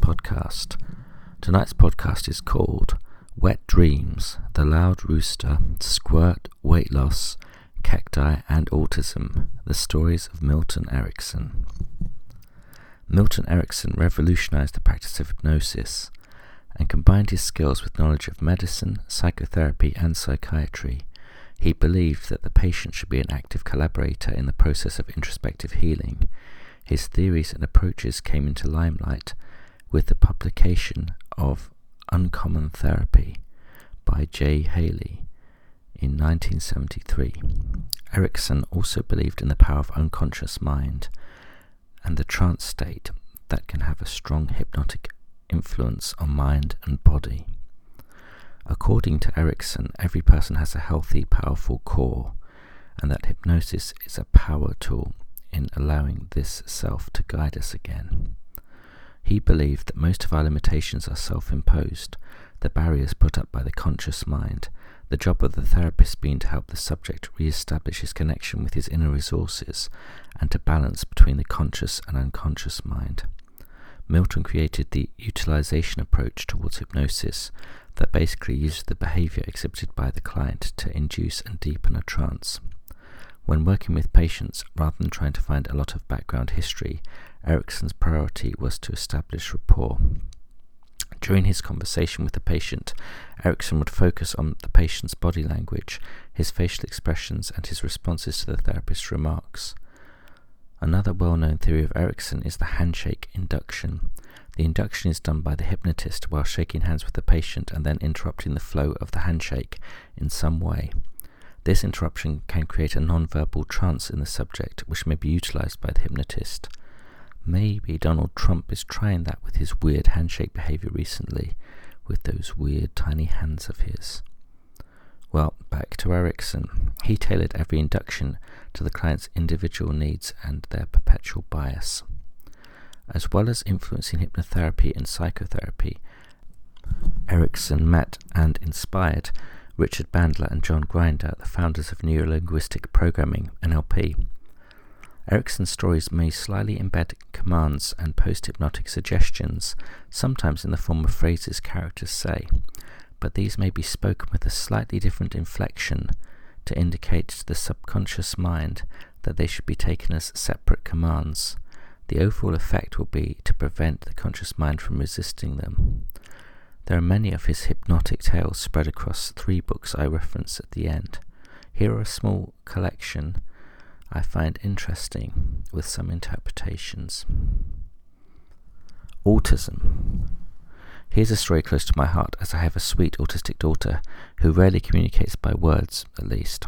podcast. Tonight's podcast is called Wet Dreams, The Loud Rooster, Squirt, Weight Loss, Cacti and Autism, The Stories of Milton Erickson. Milton Erickson revolutionized the practice of hypnosis and combined his skills with knowledge of medicine, psychotherapy and psychiatry. He believed that the patient should be an active collaborator in the process of introspective healing. His theories and approaches came into limelight with the publication of Uncommon Therapy by J. Haley in 1973. Erickson also believed in the power of unconscious mind and the trance state that can have a strong hypnotic influence on mind and body. According to Erickson, every person has a healthy, powerful core, and that hypnosis is a power tool in allowing this self to guide us again. He believed that most of our limitations are self-imposed, the barriers put up by the conscious mind, the job of the therapist being to help the subject re-establish his connection with his inner resources and to balance between the conscious and unconscious mind. Milton created the utilization approach towards hypnosis that basically uses the behavior exhibited by the client to induce and deepen a trance. When working with patients, rather than trying to find a lot of background history, Erickson's priority was to establish rapport. During his conversation with the patient, Erickson would focus on the patient's body language, his facial expressions, and his responses to the therapist's remarks. Another well-known theory of Erickson is the handshake induction. The induction is done by the hypnotist while shaking hands with the patient and then interrupting the flow of the handshake in some way. This interruption can create a non-verbal trance in the subject, which may be utilized by the hypnotist. Maybe Donald Trump is trying that with his weird handshake behavior recently, with those weird tiny hands of his. Well, back to Erickson. He tailored every induction to the client's individual needs and their perpetual bias. As well as influencing hypnotherapy and psychotherapy, Erickson met and inspired Richard Bandler and John Grinder, the founders of Neuro-Linguistic Programming, NLP. Erickson's stories may slyly embed commands and post-hypnotic suggestions, sometimes in the form of phrases characters say, but these may be spoken with a slightly different inflection to indicate to the subconscious mind that they should be taken as separate commands. The overall effect will be to prevent the conscious mind from resisting them. There are many of his hypnotic tales spread across 3 books I reference at the end. Here are a small collection I find interesting with some interpretations. Autism. Here's a story close to my heart, as I have a sweet autistic daughter who rarely communicates by words, at least.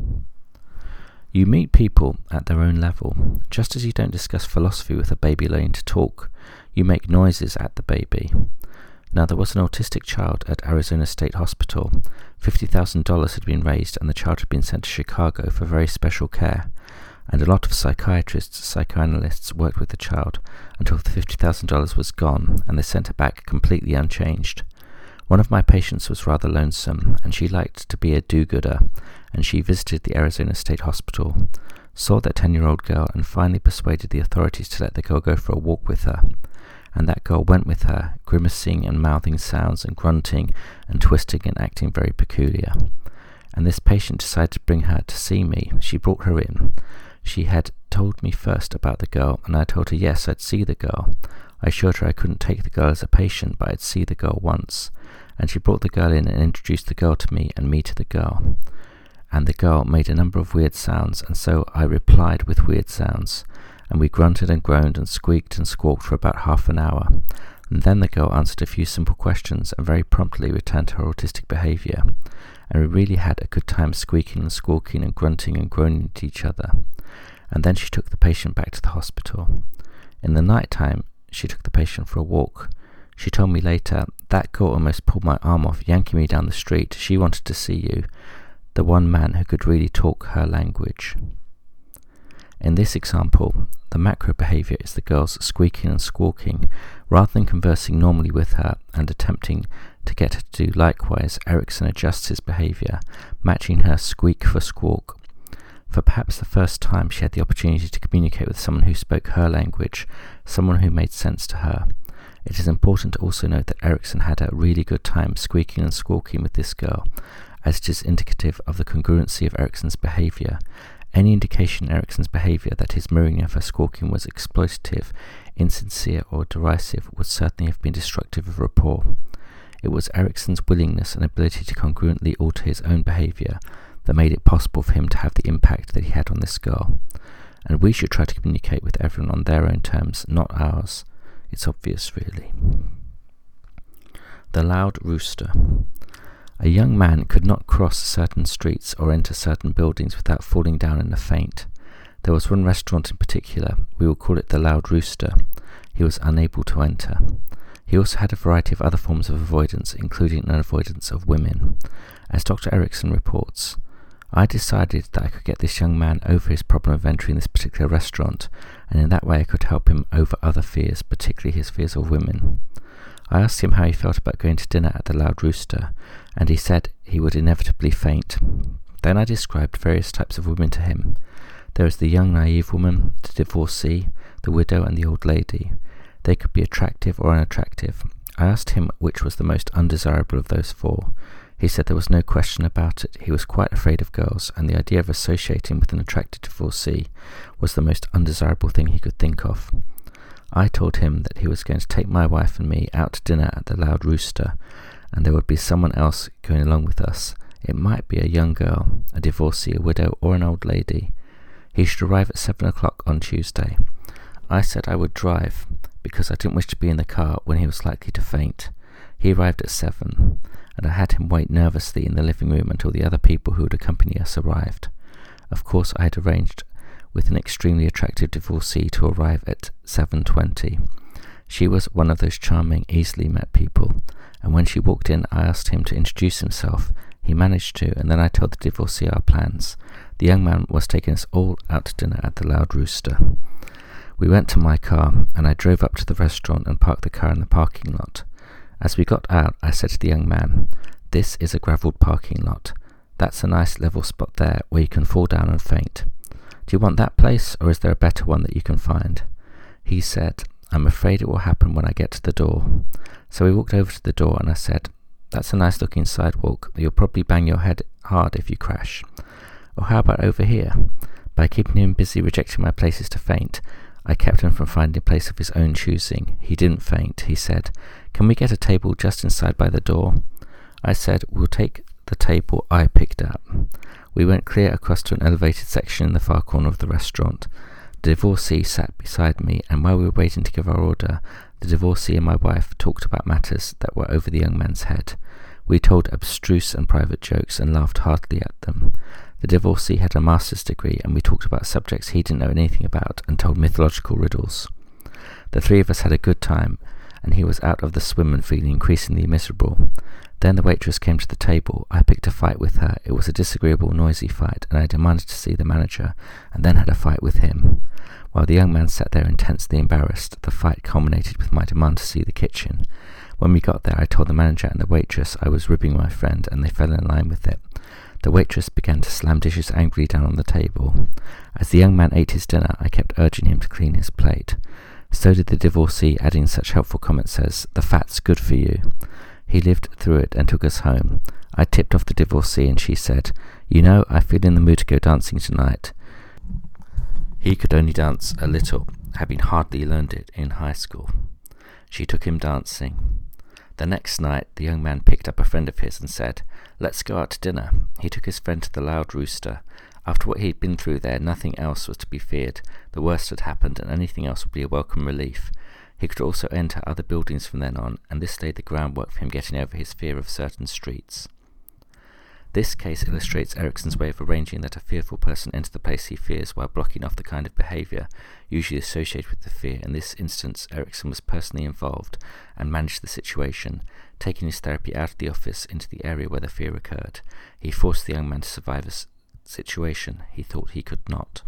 You meet people at their own level. Just as you don't discuss philosophy with a baby learning to talk, you make noises at the baby. Now, there was an autistic child at Arizona State Hospital. $50,000 had been raised and the child had been sent to Chicago for very special care. And a lot of psychiatrists, psychoanalysts worked with the child until the $50,000 was gone and they sent her back completely unchanged. One of my patients was rather lonesome and she liked to be a do-gooder, and she visited the Arizona State Hospital, saw that 10-year-old girl and finally persuaded the authorities to let the girl go for a walk with her. And that girl went with her, grimacing and mouthing sounds and grunting and twisting and acting very peculiar. And this patient decided to bring her to see me. She brought her in. She had told me first about the girl, and I told her yes, I'd see the girl. I assured her I couldn't take the girl as a patient, but I'd see the girl once. And she brought the girl in and introduced the girl to me and me to the girl. And the girl made a number of weird sounds, and so I replied with weird sounds. And we grunted and groaned and squeaked and squawked for about half an hour. And then the girl answered a few simple questions and very promptly returned to her autistic behavior. And we really had a good time squeaking and squawking and grunting and groaning at each other. And then she took the patient back to the hospital. In the night time, she took the patient for a walk. She told me later, "That girl almost pulled my arm off, yanking me down the street. She wanted to see you, the one man who could really talk her language." In this example, the macro behavior is the girl's squeaking and squawking. Rather than conversing normally with her and attempting to get her to do likewise, Erickson adjusts his behavior, matching her squeak for squawk. For perhaps the first time she had the opportunity to communicate with someone who spoke her language, someone who made sense to her. It is important to also note that Eriksson had a really good time squeaking and squawking with this girl, as it is indicative of the congruency of Eriksson's behaviour. Any indication in Eriksson's behaviour that his mirroring of her squawking was exploitative, insincere or derisive would certainly have been destructive of rapport. It was Eriksson's willingness and ability to congruently alter his own behaviour that made it possible for him to have the impact that he had on this girl. And we should try to communicate with everyone on their own terms, not ours. It's obvious, really. The Loud Rooster. A young man could not cross certain streets or enter certain buildings without falling down in a faint. There was one restaurant in particular, we will call it the Loud Rooster, he was unable to enter. He also had a variety of other forms of avoidance, including an avoidance of women. As Dr. Eriksson reports, I decided that I could get this young man over his problem of entering this particular restaurant, and in that way I could help him over other fears, particularly his fears of women. I asked him how he felt about going to dinner at the Loud Rooster, and he said he would inevitably faint. Then I described various types of women to him. There is the young naive woman, the divorcee, the widow and the old lady. They could be attractive or unattractive. I asked him which was the most undesirable of those four. He said there was no question about it. He was quite afraid of girls, and the idea of associating with an attractive divorcee was the most undesirable thing he could think of. I told him that he was going to take my wife and me out to dinner at the Loud Rooster, and there would be someone else going along with us. It might be a young girl, a divorcee, a widow, or an old lady. He should arrive at 7 o'clock on Tuesday. I said I would drive, because I didn't wish to be in the car when he was likely to faint. He arrived at 7, and I had him wait nervously in the living room until the other people who would accompany us arrived. Of course, I had arranged with an extremely attractive divorcee to arrive at 7:20. She was one of those charming, easily met people, and when she walked in I asked him to introduce himself. He managed to, and then I told the divorcee our plans. The young man was taking us all out to dinner at the Loud Rooster. We went to my car, and I drove up to the restaurant and parked the car in the parking lot. As we got out, I said to the young man, "This is a gravelled parking lot. That's a nice level spot there where you can fall down and faint. Do you want that place, or is there a better one that you can find?" He said, "I'm afraid it will happen when I get to the door." So we walked over to the door, and I said, "That's a nice looking sidewalk. You'll probably bang your head hard if you crash. Or how about over here?" By keeping him busy rejecting my places to faint, I kept him from finding a place of his own choosing. He didn't faint. He said, "Can we get a table just inside by the door?" I said, "We'll take the table I picked up." We went clear across to an elevated section in the far corner of the restaurant. The divorcee sat beside me, and while we were waiting to give our order, the divorcee and my wife talked about matters that were over the young man's head. We told abstruse and private jokes and laughed heartily at them. The divorcee had a master's degree, and we talked about subjects he didn't know anything about and told mythological riddles. The three of us had a good time, and he was out of the swim and feeling increasingly miserable. Then the waitress came to the table. I picked a fight with her. It was a disagreeable, noisy fight, and I demanded to see the manager, and then had a fight with him. While the young man sat there intensely embarrassed, the fight culminated with my demand to see the kitchen. When we got there, I told the manager and the waitress I was ribbing my friend, and they fell in line with it. The waitress began to slam dishes angrily down on the table. As the young man ate his dinner, I kept urging him to clean his plate. So did the divorcee, adding such helpful comments as, "The fat's good for you." He lived through it and took us home. I tipped off the divorcee, and she said, "You know, I feel in the mood to go dancing tonight." He could only dance a little, having hardly learned it in high school. She took him dancing. The next night, the young man picked up a friend of his and said, "Let's go out to dinner." He took his friend to the Loud Rooster. After what he'd been through there, nothing else was to be feared. The worst had happened, and anything else would be a welcome relief. He could also enter other buildings from then on, and this laid the groundwork for him getting over his fear of certain streets. This case illustrates Eriksson's way of arranging that a fearful person enter the place he fears while blocking off the kind of behaviour usually associated with the fear. In this instance, Eriksson was personally involved and managed the situation, taking his therapy out of the office into the area where the fear occurred. He forced the young man to survive a situation he thought he could not.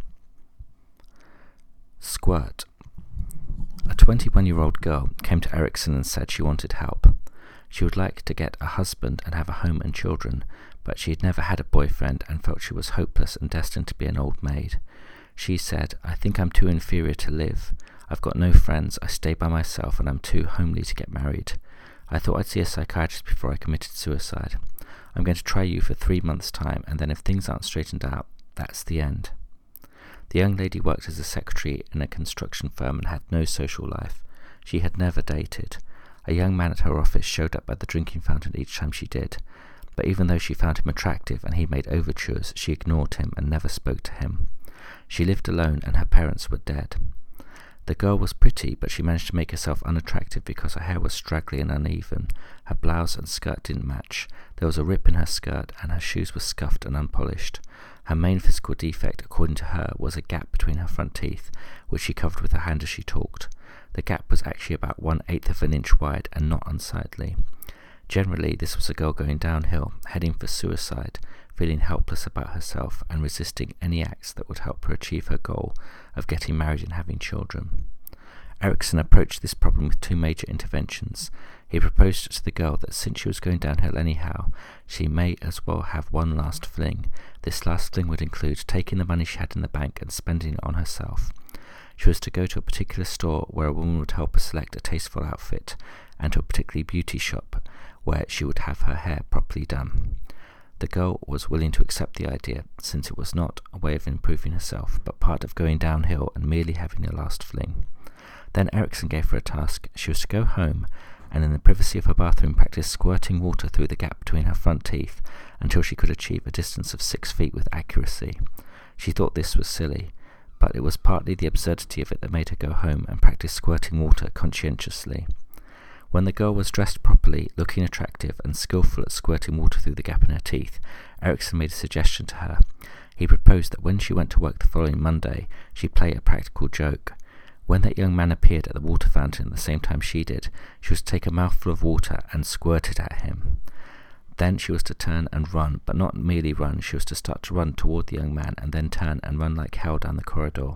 Squirt. A 21-year-old girl came to Eriksson and said she wanted help. She would like to get a husband and have a home and children, but she had never had a boyfriend and felt she was hopeless and destined to be an old maid. She said, "I think I'm too inferior to live. I've got no friends, I stay by myself, and I'm too homely to get married. I thought I'd see a psychiatrist before I committed suicide. I'm going to try you for 3 months' time, and then if things aren't straightened out, that's the end. The young lady worked as a secretary in a construction firm and had no social life. She had never dated. A young man at her office showed up at the drinking fountain each time she did, but even though she found him attractive and he made overtures, she ignored him and never spoke to him. She lived alone and her parents were dead. The girl was pretty, but she managed to make herself unattractive because her hair was straggly and uneven, her blouse and skirt didn't match, there was a rip in her skirt, and her shoes were scuffed and unpolished. Her main physical defect, according to her, was a gap between her front teeth, which she covered with her hand as she talked. The gap was actually about 1/8 of an inch wide and not unsightly. Generally, this was a girl going downhill, heading for suicide, feeling helpless about herself and resisting any acts that would help her achieve her goal of getting married and having children. Erikson approached this problem with 2 major interventions. He proposed to the girl that since she was going downhill anyhow, she may as well have one last fling. This last fling would include taking the money she had in the bank and spending it on herself. She was to go to a particular store where a woman would help her select a tasteful outfit, and to a particular beauty shop where she would have her hair properly done. The girl was willing to accept the idea, since it was not a way of improving herself, but part of going downhill and merely having a last fling. Then Erikson gave her a task. She was to go home and in the privacy of her bathroom practice squirting water through the gap between her front teeth until she could achieve a distance of 6 feet with accuracy. She thought this was silly, but it was partly the absurdity of it that made her go home and practice squirting water conscientiously. When the girl was dressed properly, looking attractive, and skillful at squirting water through the gap in her teeth, Erikson made a suggestion to her. He proposed that when she went to work the following Monday, she play a practical joke. When that young man appeared at the water fountain at the same time she did, she was to take a mouthful of water and squirt it at him. Then she was to turn and run, but not merely run, she was to start to run toward the young man and then turn and run like hell down the corridor.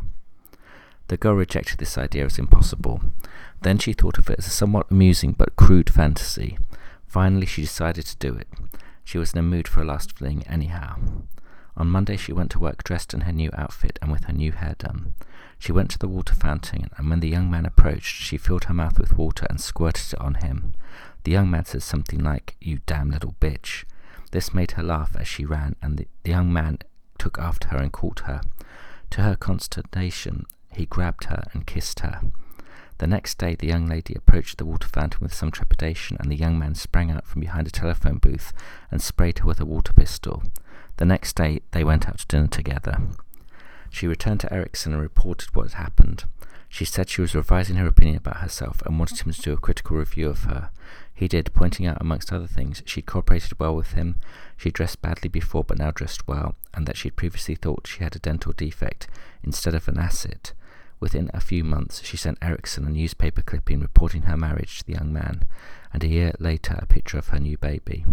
The girl rejected this idea as impossible. Then she thought of it as a somewhat amusing but crude fantasy. Finally, she decided to do it. She was in a mood for a last fling anyhow. On Monday she went to work dressed in her new outfit and with her new hair done. She went to the water fountain, and when the young man approached, she filled her mouth with water and squirted it on him. The young man said something like, "You damn little bitch." This made her laugh as she ran, and the young man took after her and caught her. To her consternation, he grabbed her and kissed her. The next day, the young lady approached the water fountain with some trepidation, and the young man sprang out from behind a telephone booth and sprayed her with a water pistol. The next day, they went out to dinner together. She returned to Erikson and reported what had happened. She said she was revising her opinion about herself and wanted him to do a critical review of her. He did, pointing out, amongst other things, she'd cooperated well with him, she'd dressed badly before but now dressed well, and that she'd previously thought she had a dental defect instead of an asset. Within a few months, she sent Erikson a newspaper clipping reporting her marriage to the young man, and a year later a picture of her new baby.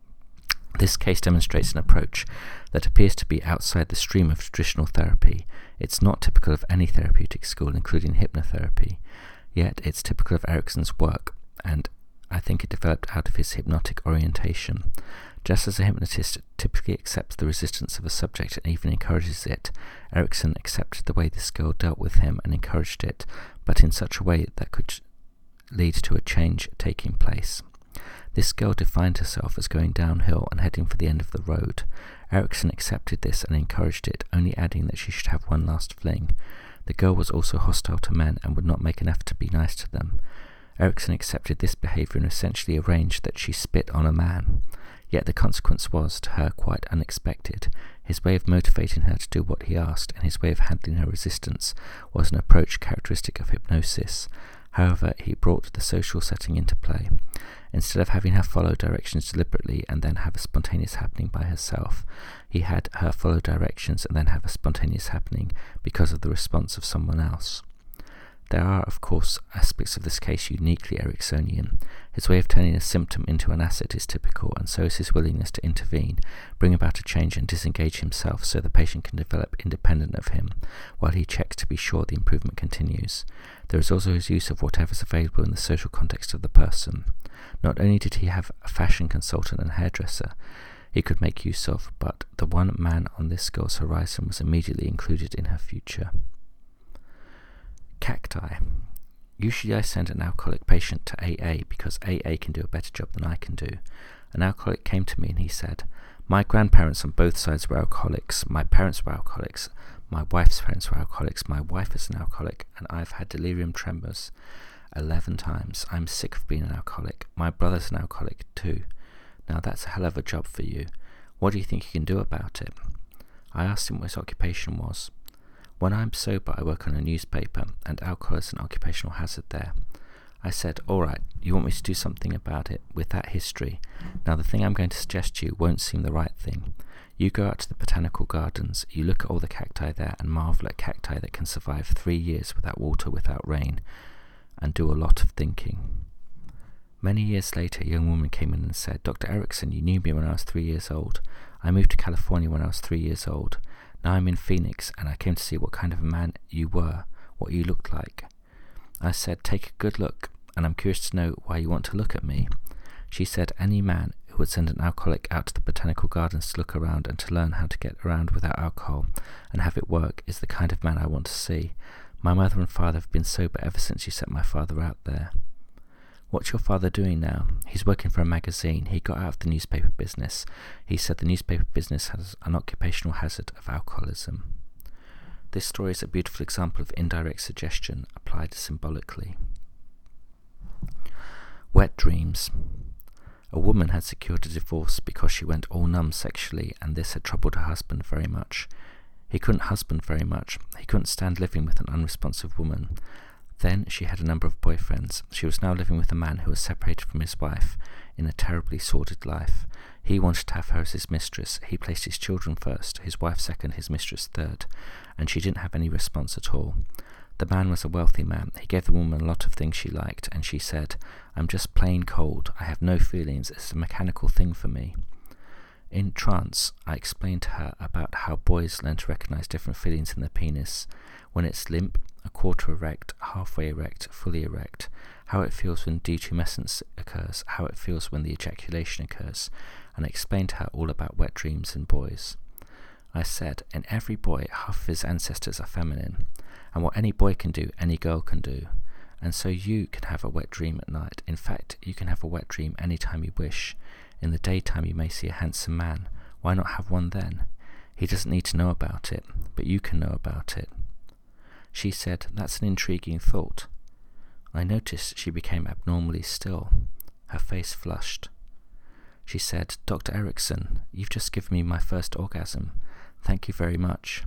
This case demonstrates an approach that appears to be outside the stream of traditional therapy. It's not typical of any therapeutic school, including hypnotherapy, yet it's typical of Erikson's work, and I think it developed out of his hypnotic orientation. Just as a hypnotist typically accepts the resistance of a subject and even encourages it, Erikson accepted the way this girl dealt with him and encouraged it, but in such a way that could lead to a change taking place. This girl defined herself as going downhill and heading for the end of the road. Erikson accepted this and encouraged it, only adding that she should have one last fling. The girl was also hostile to men and would not make an effort to be nice to them. Erikson accepted this behaviour and essentially arranged that she spit on a man. Yet the consequence was, to her, quite unexpected. His way of motivating her to do what he asked, and his way of handling her resistance, was an approach characteristic of hypnosis. However, he brought the social setting into play. Instead of having her follow directions deliberately and then have a spontaneous happening by herself, he had her follow directions and then have a spontaneous happening because of the response of someone else. There are, of course, aspects of this case uniquely Eriksonian. His way of turning a symptom into an asset is typical, and so is his willingness to intervene, bring about a change and disengage himself so the patient can develop independent of him, while he checks to be sure the improvement continues. There is also his use of whatever is available in the social context of the person. Not only did he have a fashion consultant and hairdresser he could make use of, but the one man on this girl's horizon was immediately included in her future. Cacti. Usually I send an alcoholic patient to AA because AA can do a better job than I can do. An alcoholic came to me and he said, "My grandparents on both sides were alcoholics, my parents were alcoholics, my wife's parents were alcoholics, my wife is an alcoholic, and I've had delirium tremors 11 times. I'm sick of being an alcoholic. My brother's an alcoholic too. Now that's a hell of a job for you. What do you think you can do about it?" I asked him what his occupation was. "When I'm sober, I work on a newspaper, and alcohol is an occupational hazard there." I said, "All right, you want me to do something about it with that history. Now the thing I'm going to suggest to you won't seem the right thing. You go out to the botanical gardens, you look at all the cacti there and marvel at cacti that can survive 3 years without water, without rain, and do a lot of thinking." Many years later, a young woman came in and said, "Dr. Erickson, you knew me when I was 3 years old. I moved to California when I was 3 years old. Now I'm in Phoenix, and I came to see what kind of a man you were, what you looked like." I said, "Take a good look, and I'm curious to know why you want to look at me." She said, "Any man who would send an alcoholic out to the botanical gardens to look around and to learn how to get around without alcohol and have it work is the kind of man I want to see. My mother and father have been sober ever since you sent my father out there." "What's your father doing now?" "He's working for a magazine. He got out of the newspaper business. He said the newspaper business has an occupational hazard of alcoholism." This story is a beautiful example of indirect suggestion applied symbolically. Wet dreams. A woman had secured a divorce because she went all numb sexually, and this had troubled her husband very much. He couldn't husband very much. He couldn't stand living with an unresponsive woman. Then she had a number of boyfriends. She was now living with a man who was separated from his wife in a terribly sordid life. He wanted to have her as his mistress. He placed his children first, his wife second, his mistress third, and she didn't have any response at all. The man was a wealthy man. He gave the woman a lot of things she liked, and she said, "I'm just plain cold. I have no feelings. It's a mechanical thing for me." In trance, I explained to her about how boys learn to recognize different feelings in their penis, when it's limp, a quarter erect, halfway erect, fully erect, how it feels when detumescence occurs, how it feels when the ejaculation occurs, and I explained to her all about wet dreams in boys. I said, in every boy, half of his ancestors are feminine, and what any boy can do, any girl can do. And so you can have a wet dream at night. In fact, you can have a wet dream any time you wish. In the daytime you may see a handsome man. Why not have one then? He doesn't need to know about it, but you can know about it. She said, "That's an intriguing thought." I noticed she became abnormally still. Her face flushed. She said, "Dr. Erickson, you've just given me my first orgasm. Thank you very much."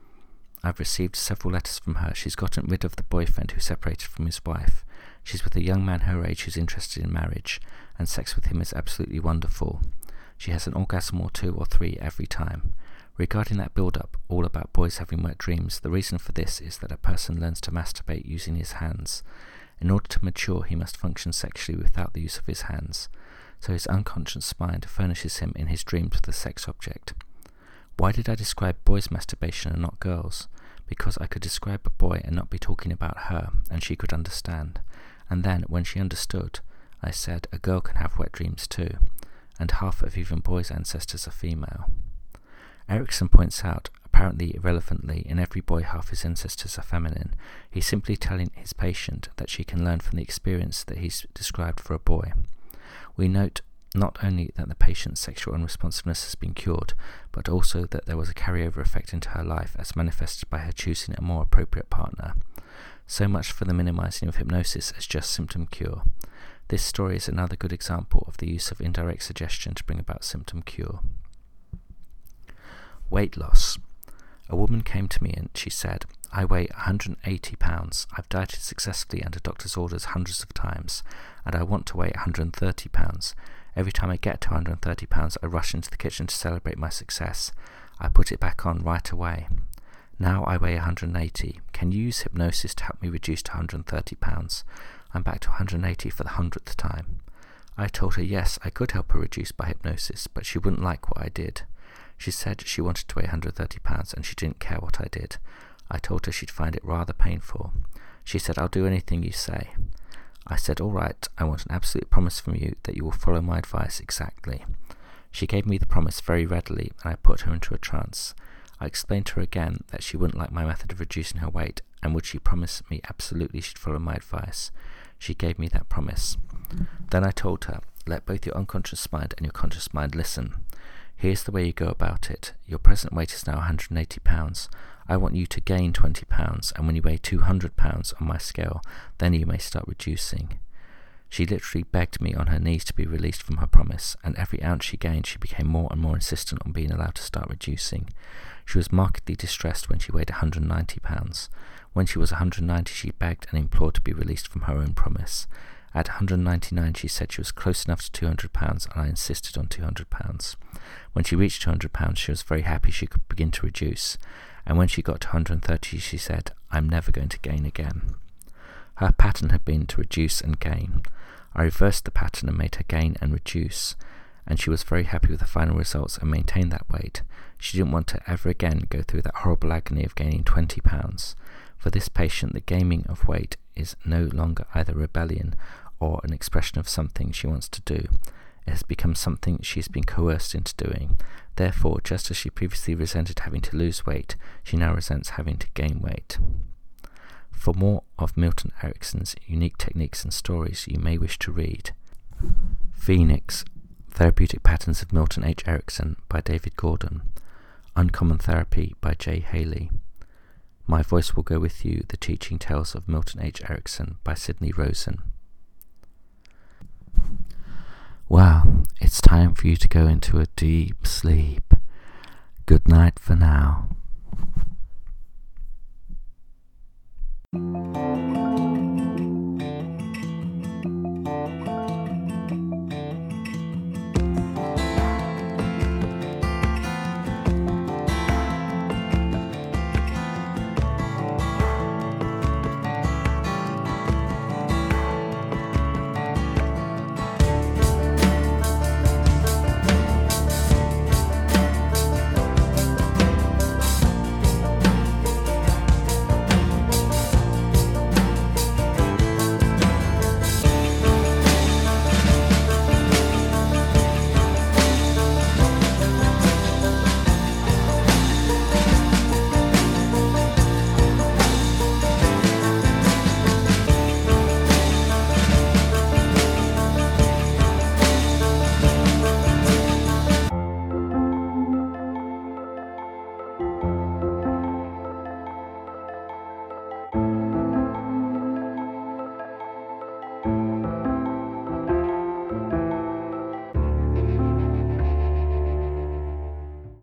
I've received several letters from her. She's gotten rid of the boyfriend who separated from his wife. She's with a young man her age who's interested in marriage, and sex with him is absolutely wonderful. She has an orgasm or 2 or 3 every time. Regarding that build-up, all about boys having wet dreams, the reason for this is that a person learns to masturbate using his hands. In order to mature, he must function sexually without the use of his hands, so his unconscious mind furnishes him in his dreams with a sex object. Why did I describe boys' masturbation and not girls? Because I could describe a boy and not be talking about her, and she could understand. And then, when she understood, I said, a girl can have wet dreams too, and half of even boys' ancestors are female. Erickson points out, apparently irrelevantly, in every boy half his ancestors are feminine. He's simply telling his patient that she can learn from the experience that he's described for a boy. We note not only that the patient's sexual unresponsiveness has been cured, but also that there was a carryover effect into her life as manifested by her choosing a more appropriate partner. So much for the minimizing of hypnosis as just symptom cure. This story is another good example of the use of indirect suggestion to bring about symptom cure. Weight loss. A woman came to me and she said, I weigh 180 pounds. I've dieted successfully under doctor's orders hundreds of times, and I want to weigh 130 pounds. Every time I get to 130 pounds, I rush into the kitchen to celebrate my success. I put it back on right away. Now I weigh 180. Can you use hypnosis to help me reduce to 130 pounds? I'm back to 180 for the 100th time. I told her yes, I could help her reduce by hypnosis, but she wouldn't like what I did. She said she wanted to weigh 130 pounds and she didn't care what I did. I told her she'd find it rather painful. She said, I'll do anything you say. I said, all right, I want an absolute promise from you that you will follow my advice exactly. She gave me the promise very readily, and I put her into a trance. I explained to her again that she wouldn't like my method of reducing her weight, and would she promise me absolutely she'd follow my advice. She gave me that promise. Then I told her, let both your unconscious mind and your conscious mind listen. Here's the way you go about it. Your present weight is now 180 pounds. I want you to gain 20 pounds, and when you weigh 200 pounds on my scale, then you may start reducing. She literally begged me on her knees to be released from her promise, and every ounce she gained, she became more and more insistent on being allowed to start reducing. She was markedly distressed when she weighed 190 pounds. When she was 190, she begged and implored to be released from her own promise. At 199, she said she was close enough to 200 pounds, and I insisted on 200 pounds. When she reached 200 pounds, she was very happy she could begin to reduce, and when she got to 130, she said, I'm never going to gain again. Her pattern had been to reduce and gain. I reversed the pattern and made her gain and reduce, and she was very happy with the final results and maintained that weight. She didn't want to ever again go through that horrible agony of gaining 20 pounds. For this patient, the gaining of weight is no longer either rebellion or an expression of something she wants to do. It has become something she has been coerced into doing. Therefore, just as she previously resented having to lose weight, she now resents having to gain weight. For more of Milton Erickson's unique techniques and stories, you may wish to read Phoenix, Therapeutic Patterns of Milton H. Erickson by David Gordon, Uncommon Therapy by J. Haley, My Voice Will Go With You, The Teaching Tales of Milton H. Erickson by Sidney Rosen. Well, it's time for you to go into a deep sleep. Good night for now.